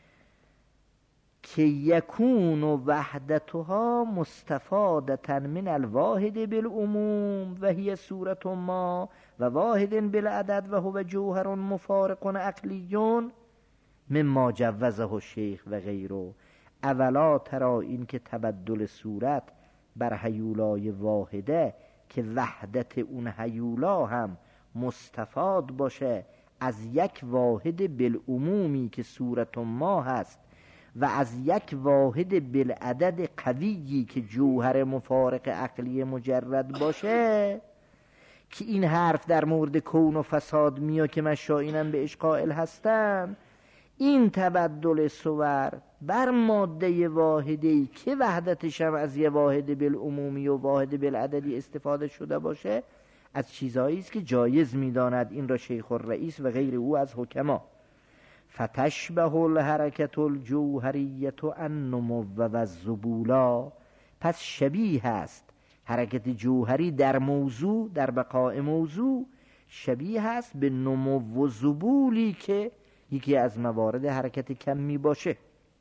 که یکون وحدتها مستفاده من الواحد بالعموم و هی صورت ما و واحد بالعدد و هو جوهر مفارق عقلی مما جوزه الشیخ و غیره. اولا ترا این که تبدل صورت بر هیولای واحده که وحدت اون هیولا هم مستفاد باشه از یک واحد بالعمومی که صورت ما هست و از یک واحد بالعدد قویی که جوهر مفارق عقلی مجرد باشه، که این حرف در مورد کون و فساد میا که مشائینم به اشقائل هستن. این تبدل صور بر ماده واحدی که وحدتش هم از یه واحد بالعمومی و واحد بالعددی استفاده شده باشه، از چیزهایی است که جایز میداند این را شیخ الرئیس و غیر او از حکما. فتشبه الحرکت الجوهریت النمو و الذبولا، پس شبیه است حرکت جوهری در موضوع، در بقاء موضوع شبیه است به نمو و ذبولی که یکی از موارد حرکت کمی باشه.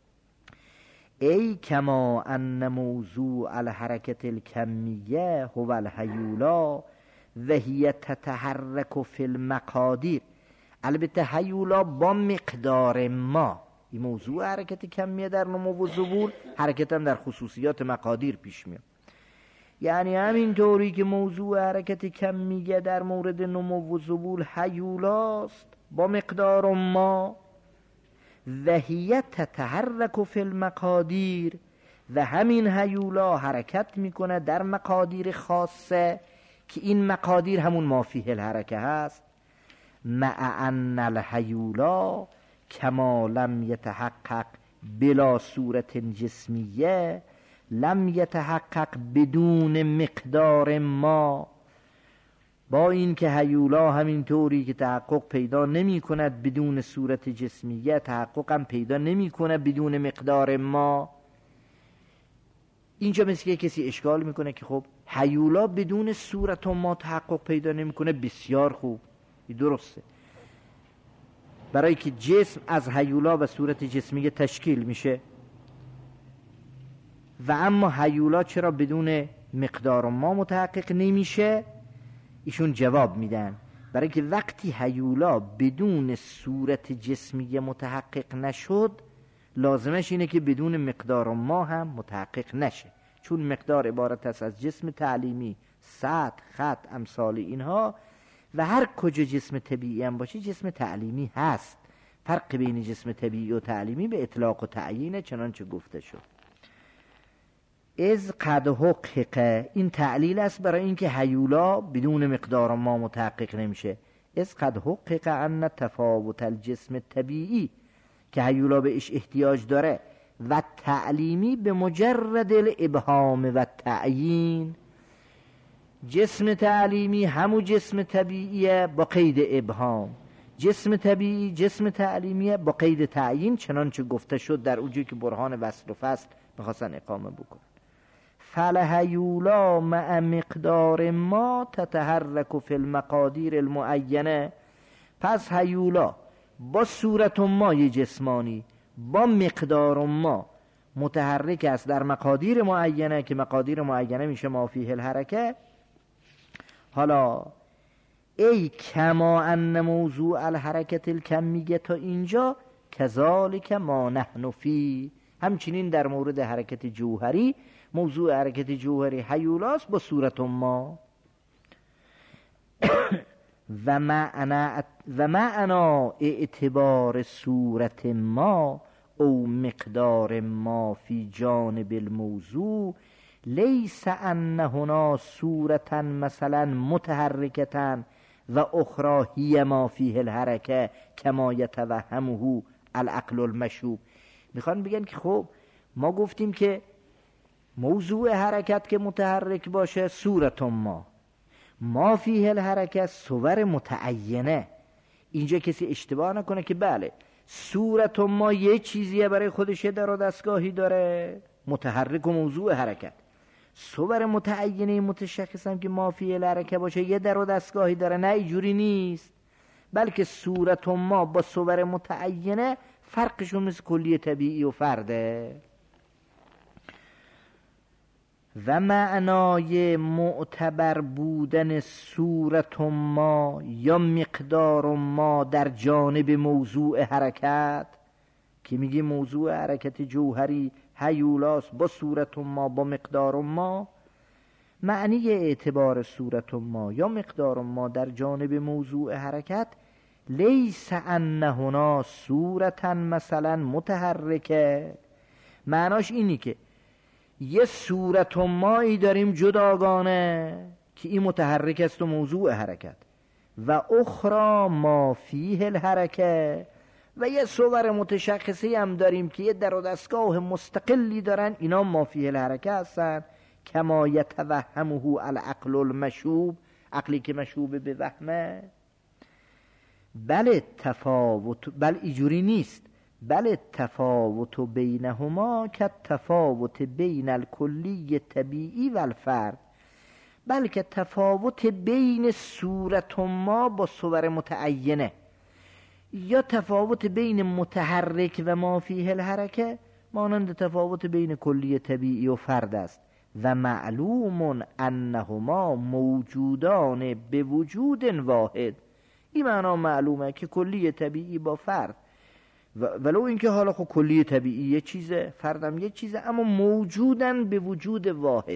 ای کما ان موضوع الحرکت الکمیه هو الهیولا و هی تتحرک فی المقادیر. البته هیولا با مقدار ما، این موضوع حرکت کمیه در نمو و ذبول، حرکت هم در خصوصیات مقادیر پیش میاد. یعنی همین طوری که موضوع حرکت کمیه در مورد نمو و ذبول هیولاست با مقدار ما، و هی تتحرک فی المقادیر، و همین هیولا حرکت میکنه در مقادیر خاصه که این مقادیر همون ما فیه الحرکه هست. مع ان الهیولا کما لم یتحقق بلا صورت جسمیه لم یتحقق بدون مقدار ما، با این که هیولا همین طوری که تحقق پیدا نمی کند بدون صورت جسمیه، تحقق هم پیدا نمی کند بدون مقدار ما. اینجا مثل که کسی اشکال میکنه که خب هیولا بدون صورت ما تحقق پیدا نمی کنه. بسیار خوب، این درسته، برای که جسم از هیولا و صورت جسمیه تشکیل میشه. و اما هیولا چرا بدون مقدار ما متحقق نمیشه؟ ایشون جواب میدن برای که وقتی هیولا بدون صورت جسمیه متحقق نشد، لازمش اینه که بدون مقدار ما هم متحقق نشه، چون مقدار عبارت است از جسم تعلیمی، سطح، خط، امثال اینها، و هر کجا جسم طبیعی هم باشه جسم تعلیمی هست. فرق بین جسم طبیعی و تعلیمی به اطلاق و تعیین، چنانچه گفته شد. از قد حقق، این تعلیل است برای اینکه هیولا بدون مقدار ما متحقق نمیشه. از قد حقق ان تفاوت الجسم طبیعی، که هیولا بهش احتیاج داره، و تعلیمی به مجرد الابهام و تعیین. جسم تعلیمی همو جسم طبیعیه با قید ابهام، جسم طبیعی جسم تعلیمیه با قید تعیین، چنانچه گفته شد در اونجایی که برهان وصل و فصل میخواستن اقامه بکنن. فالهیولا مع مقدار ما تتحرک فی المقادیر المعینه، پس هیولا با صورت مای جسمانی با مقدار ما متحرک است در مقادیر معینه، که مقادیر معینه میشه ما فیه الحرکه. حالا ای کما ان موضوع الحرکت الکمیه، تا اینجا کذالک ما نحن فی، همچنین در مورد حرکت جوهری، موضوع حرکت جوهری هیولاست با صورت ما. و معنا و معنا اعتبار صورت ما او مقدار ما فی جانب الموضوع لیس ان هنا صورتا مثلا متحرکتا و اخرى هی ما فیه الحرکه کما یتوهمه العقل المشوب. میخوان بگن که خب ما گفتیم که موضوع حرکت که متحرک باشه صورت ما ما فیه الحرکه صور متعینه. اینجا کسی اشتباه نکنه که بله صورت ما یه چیزیه برای خودش در و دستگاهی داره متحرک و موضوع حرکت، صور متعینه متشخص هم که ما فیه الحرکه باشه یه در و دستگاهی داره. نه اینجوری نیست، بلکه صورت ما با صور متعینه فرقشون مثل کلی طبیعی و فرده. و معنای معتبر بودن صورت ما یا مقدار ما در جانب موضوع حرکت که میگه موضوع حرکت جوهری هیولاس با صورت ما با مقدار ما، معنی اعتبار صورت ما یا مقدار ما در جانب موضوع حرکت لیس ان هنا صورتا مثلا متحرکه، معناش اینی که یه صورت مایی داریم جداگانه که این متحرک است و موضوع حرکت، و اخرى ما فیه الحرکه، و یه صور متشخصی هم داریم که یه در و دستگاه مستقلی دارن، اینا ما فیه الحرکه هستن کما یتوهمه العقل المشوب، عقلی که مشوب به وهمه. بله تفاوت، بل ایجوری نیست، بله تفاوت بینهما که تفاوت بین الکلی طبیعی و الفرد، بلکه تفاوت بین صورت ما با صور متعینه یا تفاوت بین متحرک و ما فیه الحرکه مانند تفاوت بین کلی طبیعی و فرد است. و معلوم انهما موجودان به وجود واحد، این معنا معلومه که کلی طبیعی با فرد، ولو اینکه حالا خب کلی طبیعی یه چیزه فردم یه چیزه، اما موجودن به وجود واحد.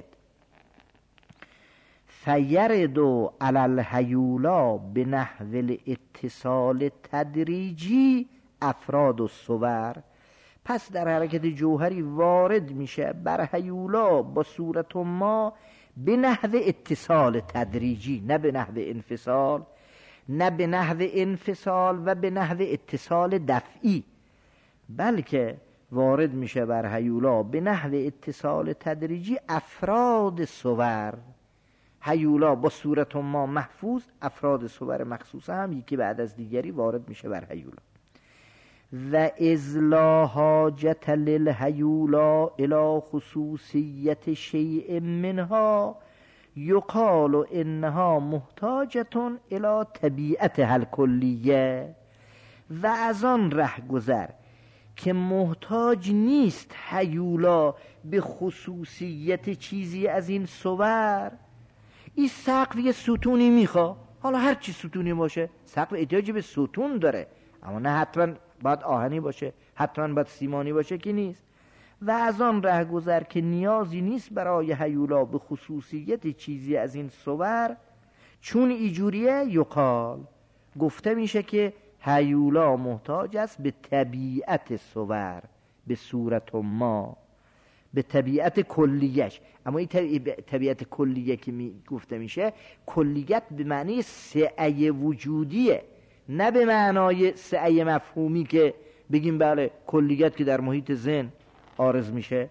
فیردو علی الهیولا به نحو الاتصال تدریجی افراد و صور، پس در حرکت جوهری وارد میشه بر هیولا با صورت ما به نحو اتصال تدریجی، نه به نحو انفصال، نه به نحو انفصال و به نحو اتصال دفعی، بلکه وارد میشه بر هیولا به نحو اتصال تدریجی افراد صور. هیولا با صورت ما محفوظ، افراد صور مخصوصه هم یکی بعد از دیگری وارد میشه بر هیولا. و اذ لا حاجت للهیولا الی خصوصیت شیء منها یقال انها محتاجتون الی طبیعتها الکلیه. و از آن ره گذر که محتاج نیست هیولا به خصوصیت چیزی از این صور. این سقف یه ستونی میخواد، حالا هر چی ستونی باشه سقف احتیاجی به ستون داره، اما نه حتما باید آهنی باشه، حتما باید سیمانی باشه که نیست. و از آن ره گذر که نیازی نیست برای هیولا به خصوصیت چیزی از این صور، چون ایجوریه یقال گفته میشه که هیولا محتاج است به طبیعت صور، به صورت ما، به طبیعت کلیش. اما این طبیعت کلیه که می گفته میشه کلیت به معنی سعی وجودیه، نه به معنای سعی مفهومی که بگیم بله کلیت که در محیط ذهن عارض میشه.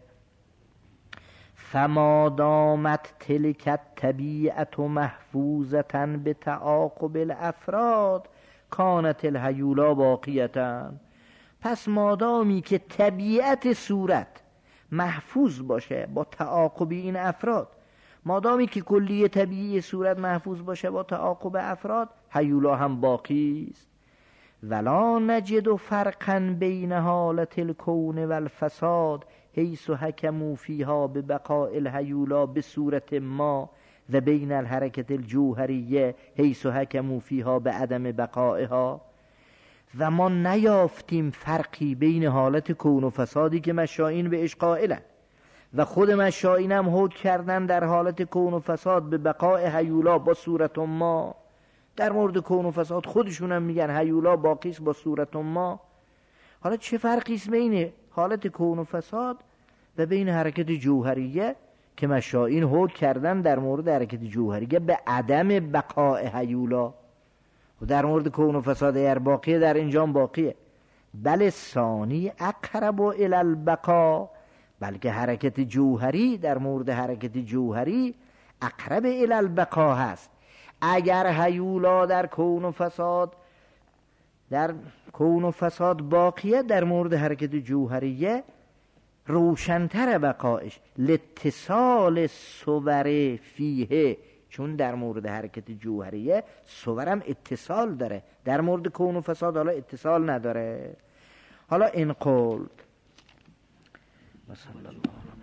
فما دامت تلک طبیعت محفوظتا به تعاقب الافراد کانت الهیولا باقیتا، پس مادامی که طبیعت صورت محفوظ باشه با تعاقب این افراد، مادامی که کلی طبیعی صورت محفوظ باشه با تعاقب افراد، هیولا هم باقی است. ولا نجد فرقا بین حالت الکون و الفساد حیث حکموا فیها به بقاء الهیولا به صورت ما و بین الحرکت الجوهریه حیث حکموا فیها به عدم بقائها. و ما نیافتیم فرقی بین حالت کون و فسادی که مشائین به اش قائلن و خود مشائین هم حکم کردن در حالت کون و فساد به بقاء هیولا با صورت ما. در مورد کون و فساد خودشون هم میگن هیولا باقیست با صورت ما. حالا چه فرقی است بین حالت کون و فساد و بین حرکت جوهریه که مشائین حکم کردن در مورد حرکت جوهریه به عدم بقاء هیولا و در مورد کون و فساد اگر باقیه در اینجا باقیه. بل ثانی اقرب الی البقاء، بلکه حرکت جوهری در مورد حرکت جوهری اقرب الی البقاء هست. اگر هیولا در کون و فساد در کون و فساد باقیه، در مورد حرکت جوهریه روشنتر بقایش لاتصال صور فیه، چون در مورد حرکت جوهریه صورم اتصال داره، در مورد کون و فساد حالا اتصال نداره. حالا این قول مثلا